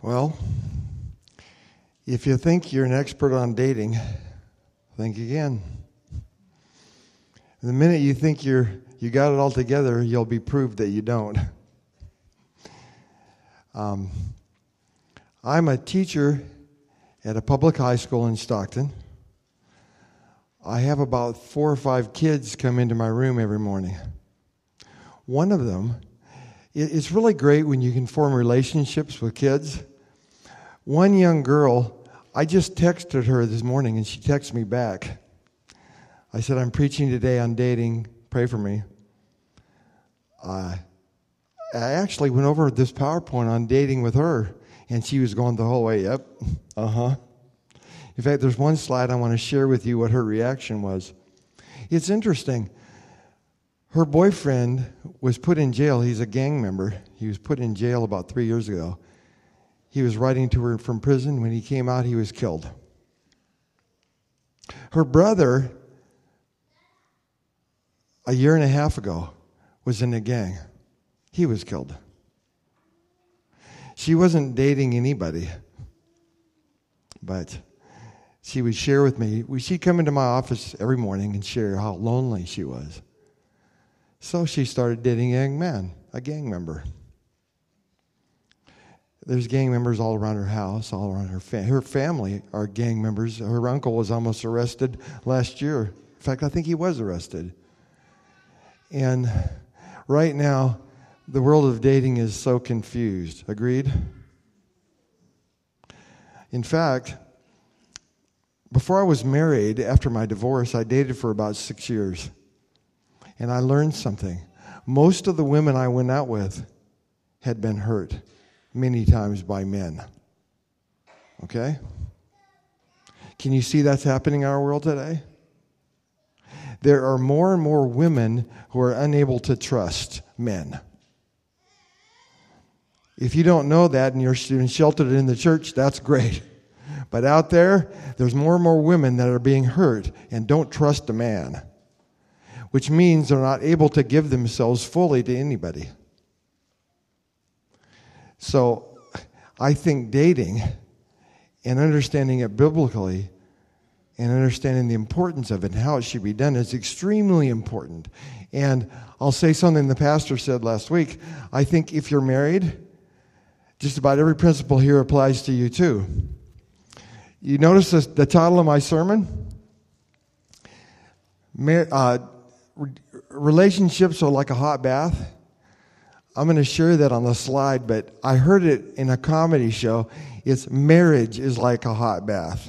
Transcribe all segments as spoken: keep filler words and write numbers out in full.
Well, if you think you're an expert on dating, think again. The minute you think you're you got it all together, you'll be proved that you don't. Um, I'm a teacher at a public high school in Stockton. I have about four or five kids come into my room every morning. One of them, it's really great when you can form relationships with kids. One young girl, I just texted her this morning, and she texted me back. I said, I'm preaching today on dating. Pray for me. Uh, I actually went over this PowerPoint on dating with her, and she was going the whole way, yep, uh-huh. In fact, there's one slide I want to share with you what her reaction was. It's interesting. Her boyfriend was put in jail. He's a gang member. He was put in jail about three years ago. He was writing to her from prison. When he came out, he was killed. Her brother, a year and a half ago, was in a gang. He was killed. She wasn't dating anybody, but she would share with me. She'd come into my office every morning and share how lonely she was. So she started dating a young man, a gang member. There's gang members all around her house, all around her family. Her family are gang members. Her uncle was almost arrested last year. In fact, I think he was arrested. And right now, the world of dating is so confused. Agreed? In fact, before I was married, after my divorce, I dated for about six years. And I learned something. Most of the women I went out with had been hurt many times by men. Okay? Can you see that's happening in our world today? There are more and more women who are unable to trust men. If you don't know that and you're sheltered in the church, that's great. But out there, there's more and more women that are being hurt and don't trust a man, which means they're not able to give themselves fully to anybody. So I think dating and understanding it biblically and understanding the importance of it and how it should be done is extremely important. And I'll say something the pastor said last week. I think if you're married, just about every principle here applies to you too. You notice this, the title of my sermon? Mar- uh, relationships are like a hot bath. I'm going to share that on the slide, but I heard it in a comedy show. It's marriage is like a hot bath.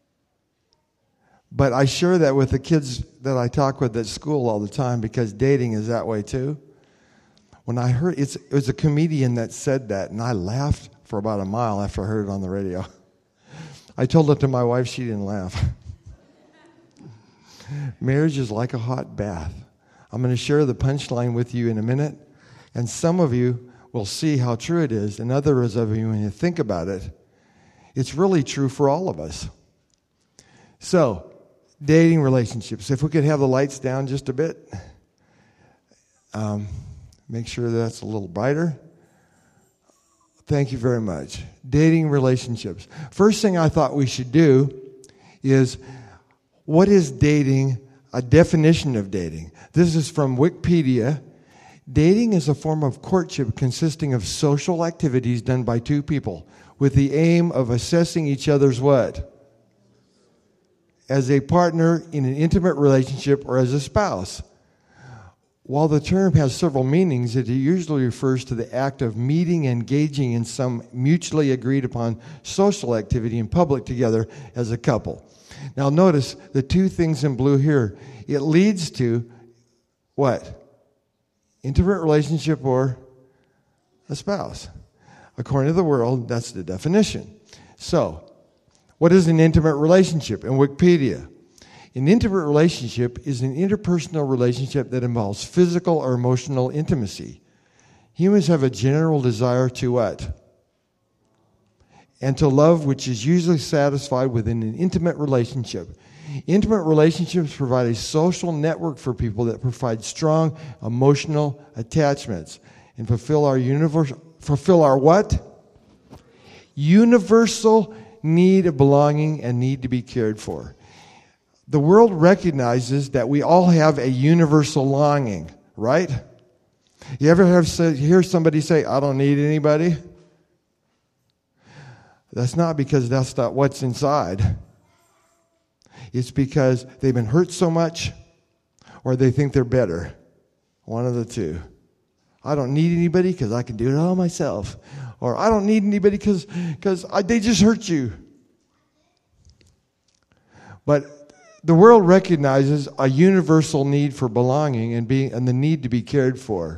But I share that with the kids that I talk with at school all the time because dating is that way too. When I heard, it's, it was a comedian that said that, and I laughed for about a mile after I heard it on the radio. I told it to my wife, she didn't laugh. Marriage is like a hot bath. I'm going to share the punchline with you in a minute. And some of you will see how true it is. And others of you, when you think about it, it's really true for all of us. So, dating relationships. If we could have the lights down just a bit. Um, make sure that's a little brighter. Thank you very much. Dating relationships. First thing I thought we should do is, what is dating? A definition of dating. This is from Wikipedia. Dating is a form of courtship consisting of social activities done by two people with the aim of assessing each other's what? As a partner in an intimate relationship or as a spouse. While the term has several meanings, it usually refers to the act of meeting and engaging in some mutually agreed upon social activity in public together as a couple. Now notice the two things in blue here. It leads to what? Intimate relationship or a spouse. According to the world, that's the definition. So, what is an intimate relationship? In Wikipedia, an intimate relationship is an interpersonal relationship that involves physical or emotional intimacy. Humans have a general desire to what? And to love, which is usually satisfied within an intimate relationship. Intimate relationships provide a social network for people that provide strong emotional attachments and fulfill our universal, fulfill our what? Universal need of belonging and need to be cared for. The world recognizes that we all have a universal longing, right? You ever have hear somebody say, I don't need anybody? That's not because that's not what's inside. It's because they've been hurt so much, or they think they're better. One of the two. I don't need anybody because I can do it all myself. Or I don't need anybody because because they just hurt you. But the world recognizes a universal need for belonging and being and the need to be cared for.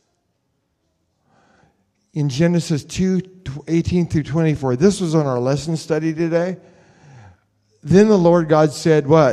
In Genesis two, eighteen through twenty-four, this was on our lesson study today. Then the Lord God said, what?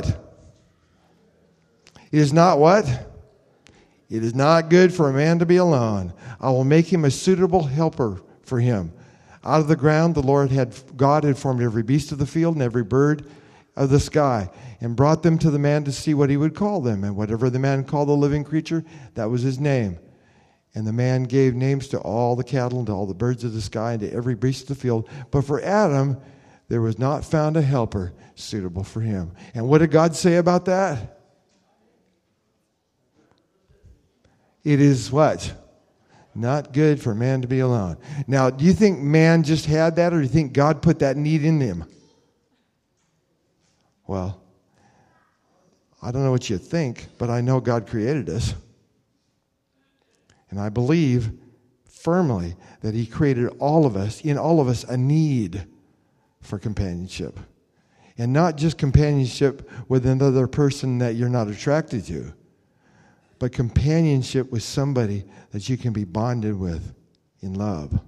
It is not what? It is not good for a man to be alone. I will make him a suitable helper for him. Out of the ground the Lord had God had formed every beast of the field and every bird of the sky, and brought them to the man to see what he would call them. And whatever the man called the living creature, that was his name. And the man gave names to all the cattle and to all the birds of the sky and to every beast of the field. But for Adam, there was not found a helper suitable for him. And what did God say about that? It is what? Not good for man to be alone. Now, do you think man just had that, or do you think God put that need in him? Well, I don't know what you think, but I know God created us. And I believe firmly that He created all of us, in all of us, a need for companionship. And not just companionship with another person that you're not attracted to, but companionship with somebody that you can be bonded with in love.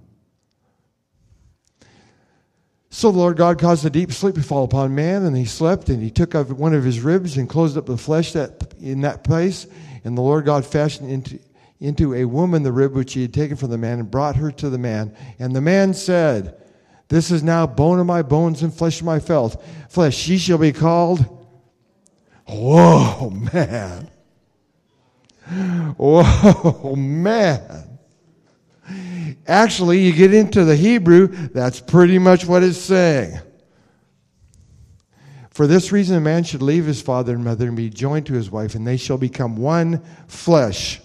So the Lord God caused a deep sleep to fall upon man, and he slept, and he took up one of his ribs and closed up the flesh that in that place. And the Lord God fashioned into, into a woman the rib which he had taken from the man and brought her to the man. And the man said, this is now bone of my bones and flesh of my flesh. She shall be called. Whoa, man. Whoa, man. Actually, you get into the Hebrew, that's pretty much what it's saying. For this reason, a man should leave his father and mother and be joined to his wife, and they shall become one flesh.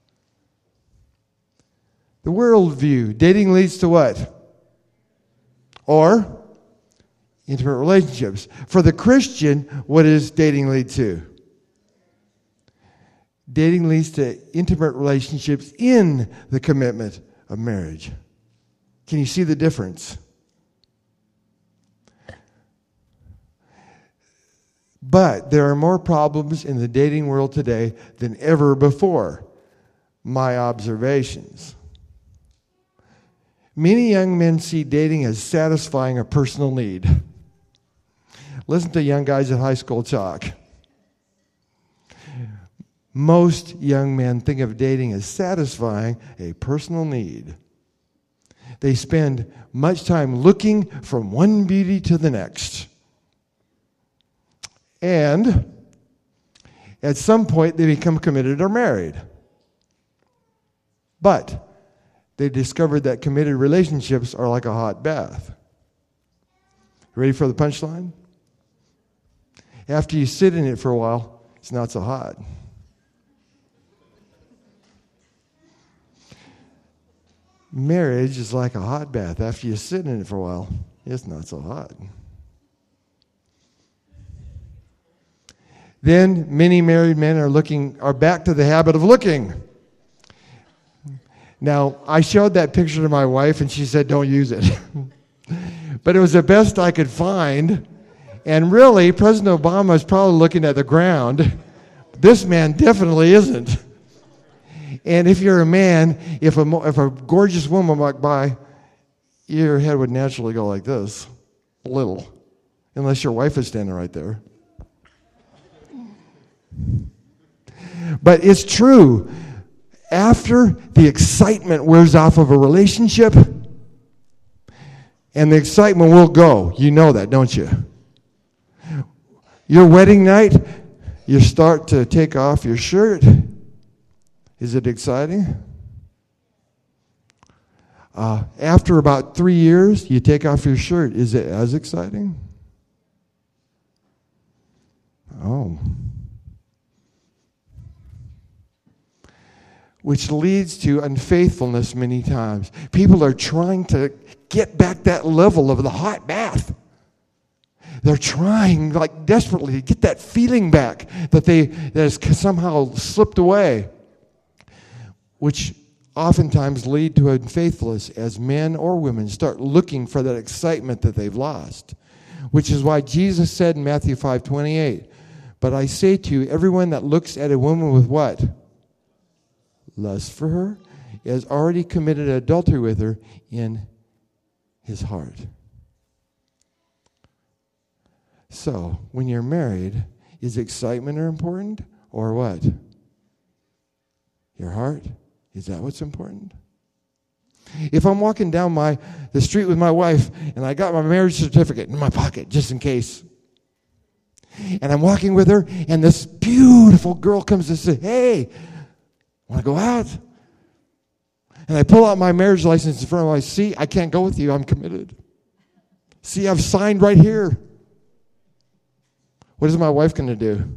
The worldview. Dating leads to what? Or intimate relationships. For the Christian, what does dating lead to? Dating leads to intimate relationships in the commitment of marriage. Can you see the difference? But there are more problems in the dating world today than ever before. My observations. Many young men see dating as satisfying a personal need. Listen to young guys at high school talk. Most young men think of dating as satisfying a personal need. They spend much time looking from one beauty to the next. And at some point they become committed or married. But they discovered that committed relationships are like a hot bath. Ready for the punchline? After you sit in it for a while, it's not so hot. Marriage is like a hot bath. After you sit in it for a while, it's not so hot. Then many married men are looking are back to the habit of looking. Now, I showed that picture to my wife, and she said, don't use it. But it was the best I could find. And really, President Obama is probably looking at the ground. This man definitely isn't. And if you're a man, if a, if a gorgeous woman walked by, your head would naturally go like this, a little, unless your wife is standing right there. But it's true. After the excitement wears off of a relationship, and the excitement will go. You know that, don't you? Your wedding night, you start to take off your shirt. Is it exciting? Uh, after about three years, you take off your shirt. Is it as exciting? Oh. Which leads to unfaithfulness many times. People are trying to get back that level of the hot bath. They're trying, like, desperately to get that feeling back that they that has somehow slipped away, which oftentimes lead to unfaithfulness as men or women start looking for that excitement that they've lost, which is why Jesus said in Matthew five twenty-eight, "But I say to you, everyone that looks at a woman with what? Lust for her, has already committed adultery with her in his heart." So, when you're married, is excitement important or what? Your heart? Is that what's important? If I'm walking down my the street with my wife and I got my marriage certificate in my pocket just in case, and I'm walking with her and this beautiful girl comes to say, "Hey, want to go out?" And I pull out my marriage license in front of my see, I can't go with you. I'm committed. See, I've signed right here. What is my wife going to do?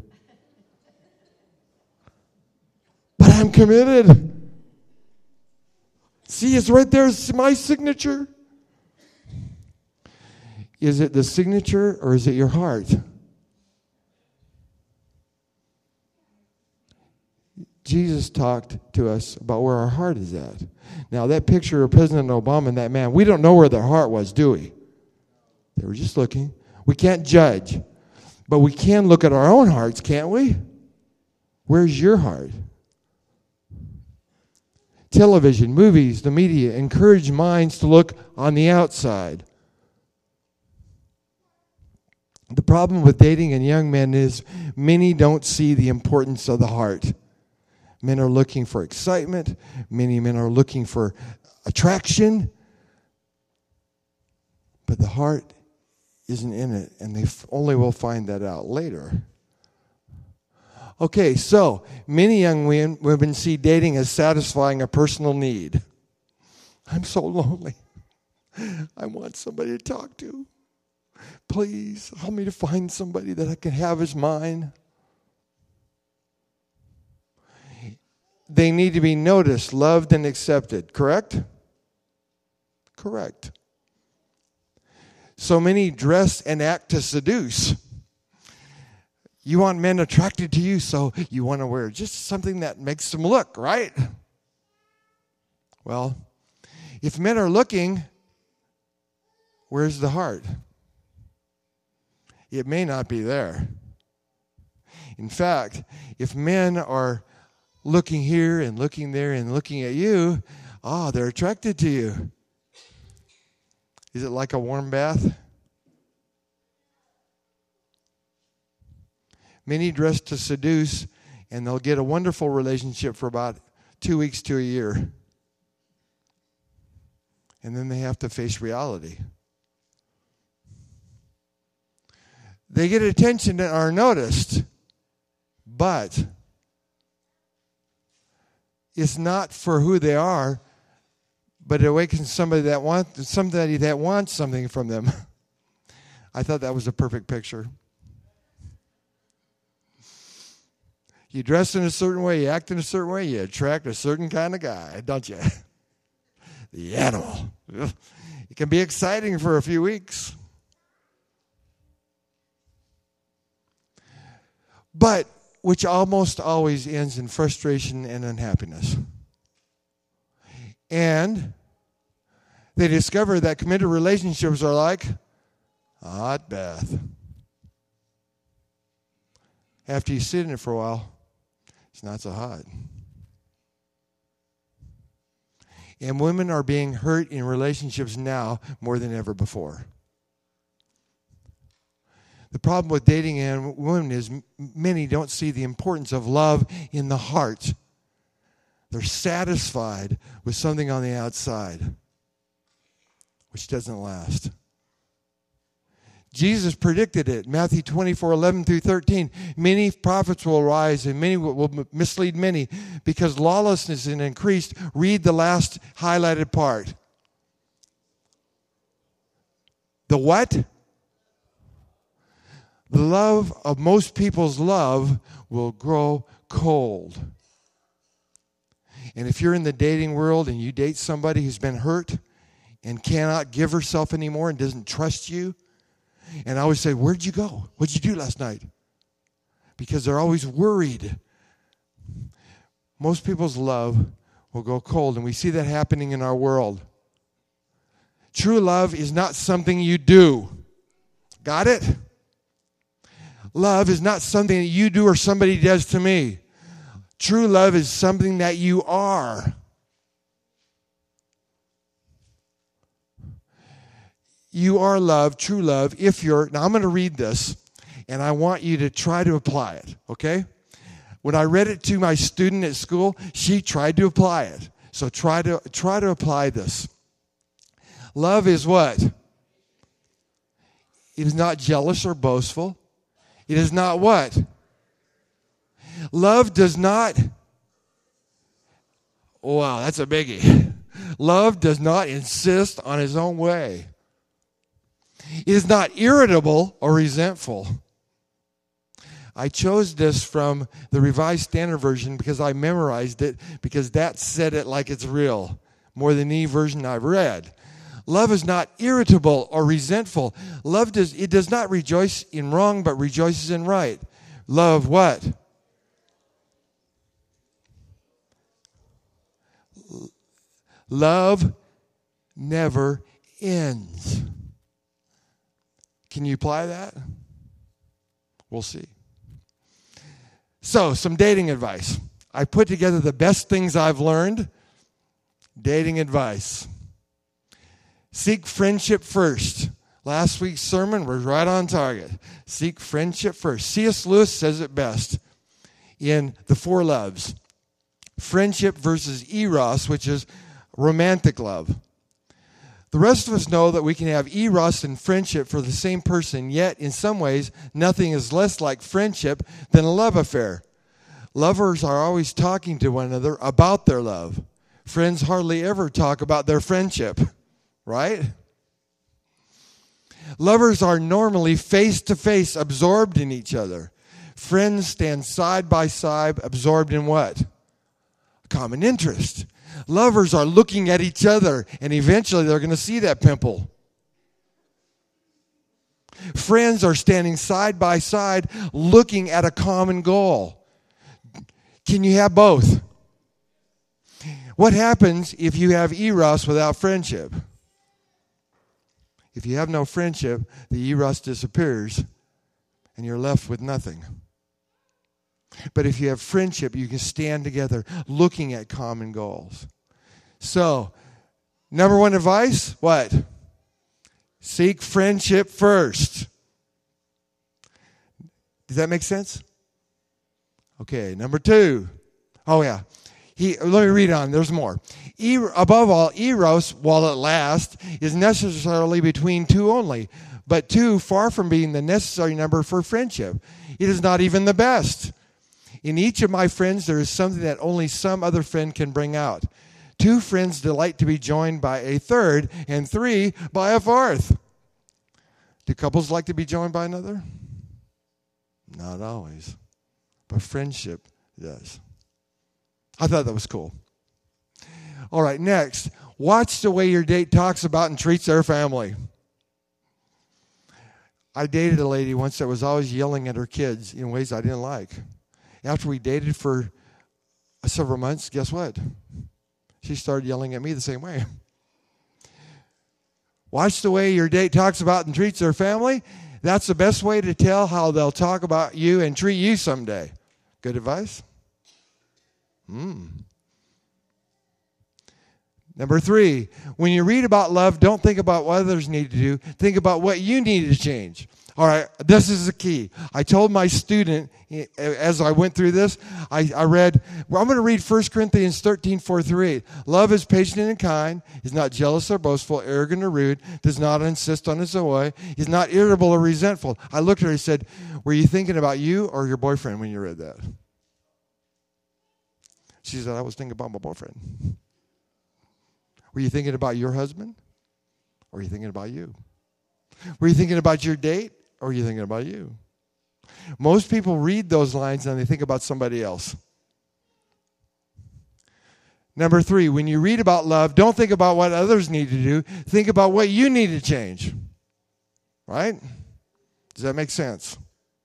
But I'm committed. See, it's right there. It's my signature. Is it the signature or is it your heart? Jesus talked to us about where our heart is at. Now, that picture of President Obama and that man, we don't know where their heart was, do we? They were just looking. We can't judge. But we can look at our own hearts, can't we? Where's your heart? Television, movies, the media encourage minds to look on the outside. The problem with dating and young men is many don't see the importance of the heart. Men are looking for excitement. Many men are looking for attraction. But the heart isn't in it, and they only will find that out later. Okay, so many young women see dating as satisfying a personal need. I'm so lonely. I want somebody to talk to. Please help me to find somebody that I can have as mine. They need to be noticed, loved, and accepted, correct? Correct. So many dress and act to seduce. You want men attracted to you, so you want to wear just something that makes them look, right? Well, if men are looking, where's the heart? It may not be there. In fact, if men are looking here and looking there and looking at you, oh, they're attracted to you. Is it like a warm bath? Many dress to seduce, and they'll get a wonderful relationship for about two weeks to a year. And then they have to face reality. They get attention and are noticed, but it's not for who they are, but it awakens somebody that wants somebody that wants something from them. I thought that was a perfect picture. You dress in a certain way, you act in a certain way, you attract a certain kind of guy, don't you? The animal. It can be exciting for a few weeks. But which almost always ends in frustration and unhappiness. And they discover that committed relationships are like a hot bath. After you sit in it for a while, it's not so hot. And women are being hurt in relationships now more than ever before. The problem with dating and women is many don't see the importance of love in the heart. They're satisfied with something on the outside, which doesn't last. Jesus predicted it. Matthew twenty-four, eleven through thirteen. Many prophets will rise and many will mislead many because lawlessness is increased. Read the last highlighted part. The what? The love of most people's love will grow cold. And if you're in the dating world and you date somebody who's been hurt and cannot give herself anymore and doesn't trust you, and I always say, where'd you go? What'd you do last night? Because they're always worried. Most people's love will go cold, and we see that happening in our world. True love is not something you do. Got it? Love is not something that you do or somebody does to me. True love is something that you are. You are love, true love, if you're... Now, I'm going to read this, and I want you to try to apply it, okay? When I read it to my student at school, she tried to apply it. So try to try to apply this. Love is what? It is not jealous or boastful. It is not what? Love does not... Wow, that's a biggie. Love does not insist on its own way. It is not irritable or resentful. I chose this from the Revised Standard Version because I memorized it, because that said it like it's real, more than any version I've read. Love is not irritable or resentful. Love does it does not rejoice in wrong, but rejoices in right. Love what? Love never ends. Can you apply that? We'll see. So, some dating advice. I put together the best things I've learned. Dating advice. Seek friendship first. Last week's sermon was right on target. Seek friendship first. C S Lewis says it best in The Four Loves. Friendship versus eros, which is romantic love. The rest of us know that we can have eros and friendship for the same person, yet in some ways, nothing is less like friendship than a love affair. Lovers are always talking to one another about their love. Friends hardly ever talk about their friendship, right? Lovers are normally face-to-face, absorbed in each other. Friends stand side by side, absorbed in what? Common interest. Lovers are looking at each other, and eventually they're going to see that pimple. Friends are standing side by side, looking at a common goal. Can you have both? What happens if you have eros without friendship? If you have no friendship, the eros disappears, and you're left with nothing. But if you have friendship, you can stand together looking at common goals. So, number one advice, what? Seek friendship first. Does that make sense? Okay, number two. Oh, yeah. He, let me read on. There's more. E, above all, eros, while it lasts, is necessarily between two only, but two far from being the necessary number for friendship. It is not even the best. In each of my friends, there is something that only some other friend can bring out. Two friends delight to be joined by a third, and three by a fourth. Do couples like to be joined by another? Not always. But friendship does. I thought that was cool. All right, next. Watch the way your date talks about and treats their family. I dated a lady once that was always yelling at her kids in ways I didn't like. After we dated for several months, guess what? She started yelling at me the same way. Watch the way your date talks about and treats their family. That's the best way to tell how they'll talk about you and treat you someday. Good advice? Hmm. Number three, when you read about love, don't think about what others need to do. Think about what you need to change. All right, this is the key. I told my student, as I went through this, I, I read, well, I'm going to read First Corinthians thirteen, four through eight. Love is patient and kind, is not jealous or boastful, arrogant or rude, does not insist on its own way, is not irritable or resentful. I looked at her and said, were you thinking about you or your boyfriend when you read that? She said, I was thinking about my boyfriend. Were you thinking about your husband? Or were you thinking about you? Were you thinking about your date, or were you thinking about you? Most people read those lines and they think about somebody else. Number three, when you read about love, don't think about what others need to do. Think about what you need to change. Right? Does that make sense?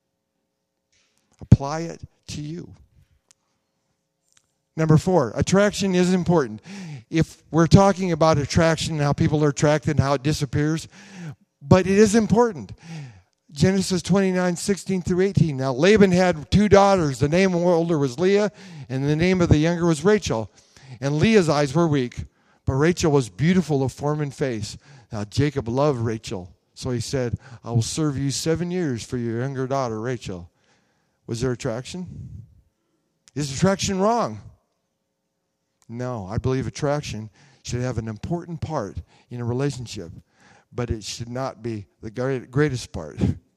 Apply it to you. Number four, attraction is important. If we're talking about attraction, how people are attracted and how it disappears, but it is important. Genesis twenty-nine, sixteen through eighteen. Now Laban had two daughters. The name of the older was Leah, and the name of the younger was Rachel. And Leah's eyes were weak, but Rachel was beautiful of form and face. Now Jacob loved Rachel, so he said, I will serve you seven years for your younger daughter, Rachel. Was there attraction? Is attraction wrong? No, I believe attraction should have an important part in a relationship, but it should not be the greatest part.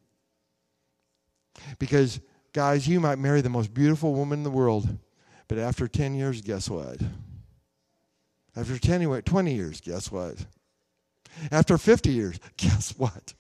Because, guys, you might marry the most beautiful woman in the world, but after ten years, guess what? After ten, twenty years, guess what? After fifty years, guess what?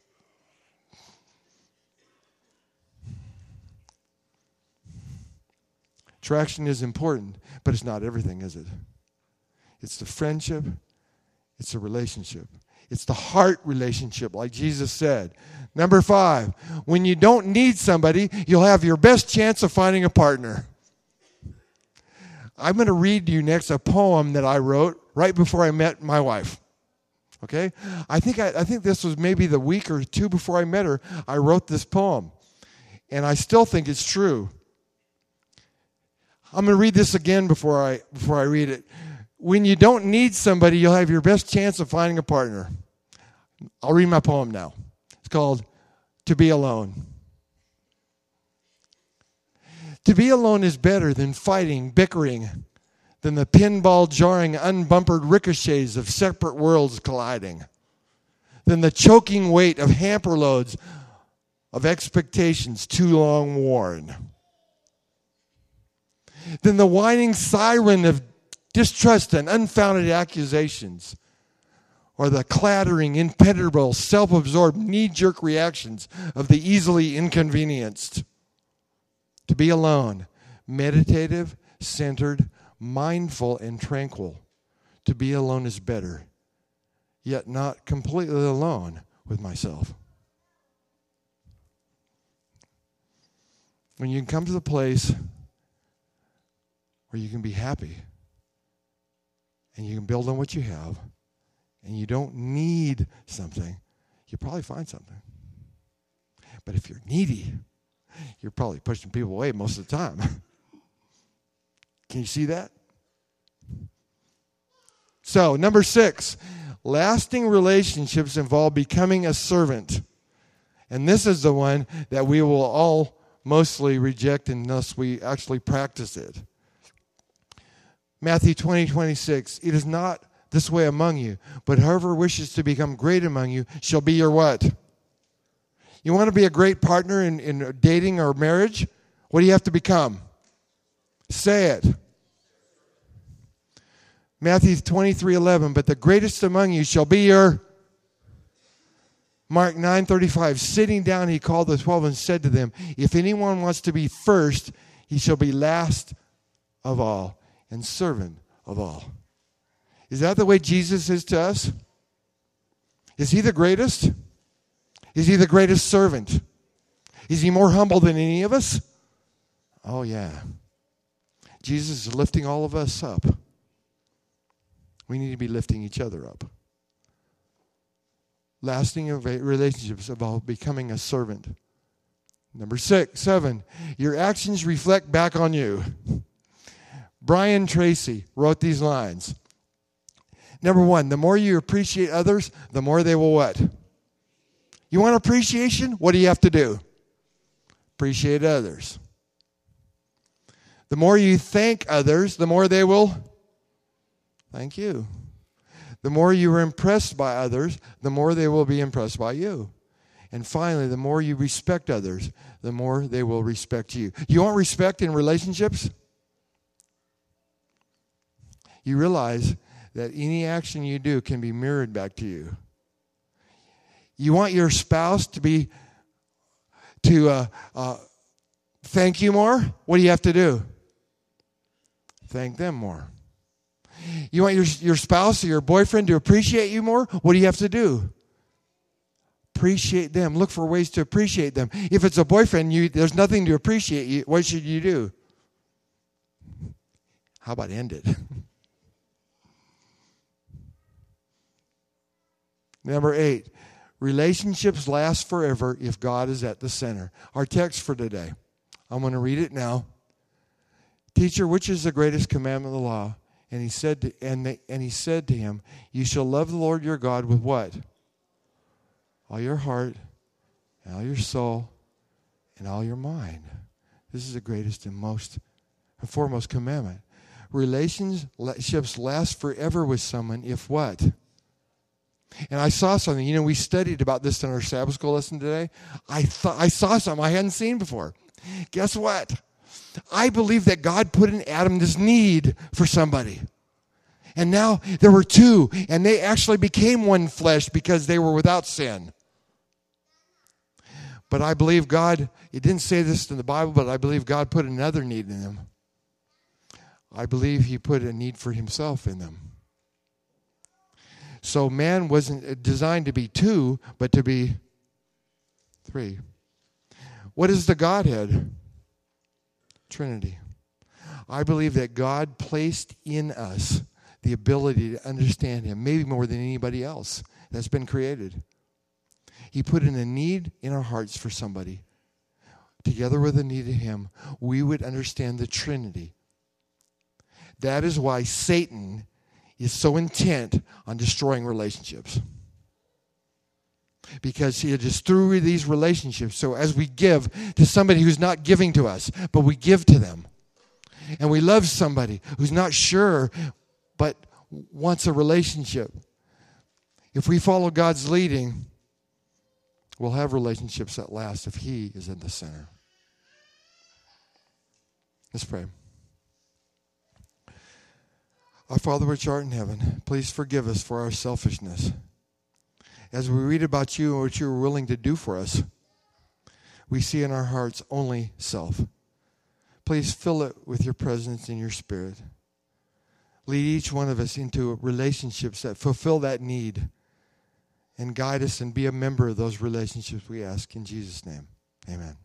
Attraction is important, but it's not everything, is it? It's the friendship. It's the relationship. It's the heart relationship, like Jesus said. Number five, when you don't need somebody, you'll have your best chance of finding a partner. I'm going to read you next a poem that I wrote right before I met my wife. Okay? I think I, I think this was maybe the week or two before I met her. I wrote this poem, and I still think it's true. I'm going to read this again before I before I read it. When you don't need somebody, you'll have your best chance of finding a partner. I'll read my poem now. It's called To Be Alone. To be alone is better than fighting, bickering, than the pinball jarring, unbumpered ricochets of separate worlds colliding, than the choking weight of hamper loads of expectations too long worn, than the whining siren of distrust and unfounded accusations, or the clattering, impenetrable, self-absorbed, knee-jerk reactions of the easily inconvenienced. To be alone, meditative, centered, mindful, and tranquil. To be alone is better, yet not completely alone with myself. When you can come to the place where you can be happy and you can build on what you have and you don't need something, you'll probably find something. But if you're needy, you're probably pushing people away most of the time. Can you see that? So, number six, lasting relationships involve becoming a servant. And this is the one that we will all mostly reject unless we actually practice it. Matthew twenty, twenty-six, it is not this way among you, but whoever wishes to become great among you shall be your what? You want to be a great partner in, in dating or marriage? What do you have to become? Say it. Matthew twenty-three, eleven, but the greatest among you shall be your... Mark nine, thirty-five, sitting down he called the twelve and said to them, if anyone wants to be first, he shall be last of all and servant of all. Is that the way Jesus is to us? Is he the greatest? Is he the greatest servant? Is he more humble than any of us? Oh, yeah. Jesus is lifting all of us up. We need to be lifting each other up. Lasting relationships about becoming a servant. Number six, seven, your actions reflect back on you. Brian Tracy wrote these lines. Number one, the more you appreciate others, the more they will what? You want appreciation? What do you have to do? Appreciate others. The more you thank others, the more they will thank you. The more you are impressed by others, the more they will be impressed by you. And finally, the more you respect others, the more they will respect you. You want respect in relationships? You realize that any action you do can be mirrored back to you. You want your spouse to be, to uh, uh, thank you more? What do you have to do? Thank them more. You want your, your spouse or your boyfriend to appreciate you more? What do you have to do? Appreciate them. Look for ways to appreciate them. If it's a boyfriend, you, there's nothing to appreciate you. What should you do? How about end it? Number eight, relationships last forever if God is at the center. Our text for today. I'm going to read it now. Teacher, which is the greatest commandment of the law? And he said to, and, they, and he said to him, you shall love the Lord your God with what? All your heart, and all your soul, and all your mind. This is the greatest and most and foremost commandment. Relationships last forever with someone if what? And I saw something. You know, we studied about this in our Sabbath school lesson today. I thought I saw something I hadn't seen before. Guess what? I believe that God put in Adam this need for somebody. And now there were two, and they actually became one flesh because they were without sin. But I believe God, it didn't say this in the Bible, but I believe God put another need in them. I believe he put a need for himself in them. So man wasn't designed to be two, but to be three. What is the Godhead? Trinity. I believe that God placed in us the ability to understand him, maybe more than anybody else that's been created. He put in a need in our hearts for somebody. Together with a need in him, we would understand the Trinity. That is why Satan is so intent on destroying relationships. Because he just through these relationships. So as we give to somebody who's not giving to us, but we give to them. And we love somebody who's not sure, but wants a relationship. If we follow God's leading, we'll have relationships that last if he is in the center. Let's pray. Our Father which art in heaven, please forgive us for our selfishness. As we read about you and what you are willing to do for us, we see in our hearts only self. Please fill it with your presence and your spirit. Lead each one of us into relationships that fulfill that need and guide us and be a member of those relationships, we ask in Jesus' name. Amen.